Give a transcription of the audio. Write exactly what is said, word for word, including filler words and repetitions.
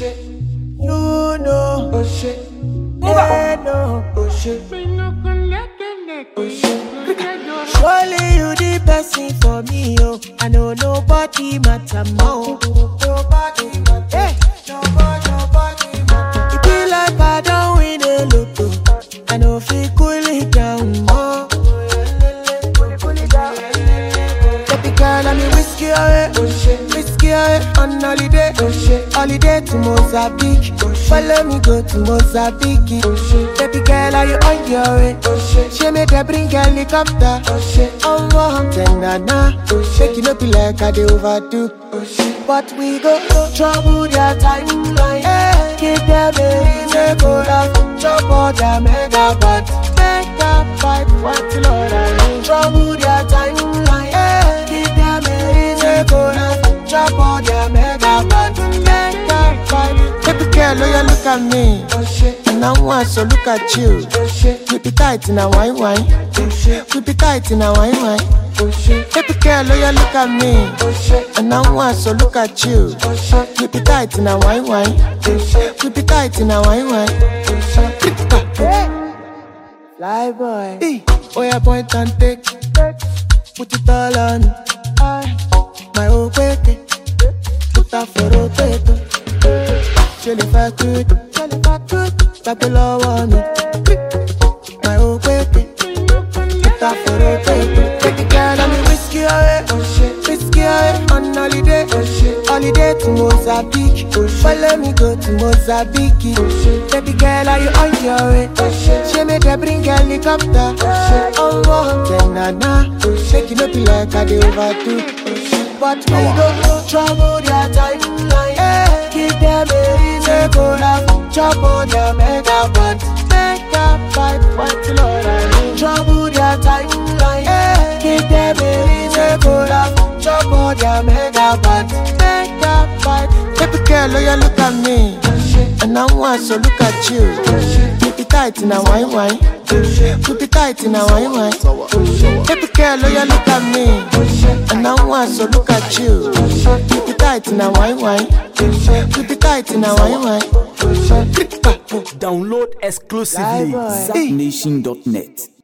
shit. You know, oh shit. They know, oh shit. Oh shit. Surely you the person for me, oh. I know nobody matter more. Nobody matter. Hey. Nobody, nobody matter. It be like I don't win a lotto. I know if you cool it down more. Baby girl, I'm whiskey away. Oh shit. Whiskey away on holiday. Oh shit. Holiday to Mozambique. Oh shit. Follow me go to Mozambique. Oh shit. Baby girl, are you on your way? Oh shit. She made her bring helicopter. Oh shit. I'm warm tender now. Oh shit. Make it up like I do overdo. Oh shit. But we go trouble their timeline. Hey. Give them a reason go down. Trouble their megabyte. Megabyte. What the Lord I mean? Trouble their timeline. Hey. Give them a reason go down. Trouble their megabyte. Megabyte. Baby girl, oh you look at me. Oh shit. And I want so look at you. Oh shit. We be tight in a wine wine. Oh shit. We be tight in a wine wine. Oh shit. Baby girl, oh you look at me. Oh shit. And I want so look at you. Oh shit. We be tight in a wine wine. Oh shit. We be tight in a wine wine. Oh shit. Hey. Fly boy. Hey. Oh yeah, point and take. Put it all on. My old baby. Put that for rotator. Chili fat good. Chili fat good. Tap the low on me. My old baby. Put that for rotator. Take the girl and me whiskey away. Oh shit. Whiskey away on holiday. Oh shit. Holiday to Mozambique. Oh shit. Follow me go to Mozambique. Oh shit. Baby girl, are you on your way? Oh shit. She made her bring helicopter. Oh shit. Oh wow. Then na na. Oh shit. Make it up like I do overdo. Oh shit. But we don't trouble their timeline. Hey. Give them a reason go down. Trouble their megabyte. Megabyte. What the Lord I mean? Trouble their timeline. Hey. Give them a reason go down. Trouble their megabyte. Megabyte. Baby girl, oh you look at me. And I want so look at you. We be tight in a wine wine. We be tight in a wine wine. Baby girl, oh you look at me. And I want so look at you. We be tight in a wine wine. We be tight in a wine wine. Download exclusively Zap Nation dot net.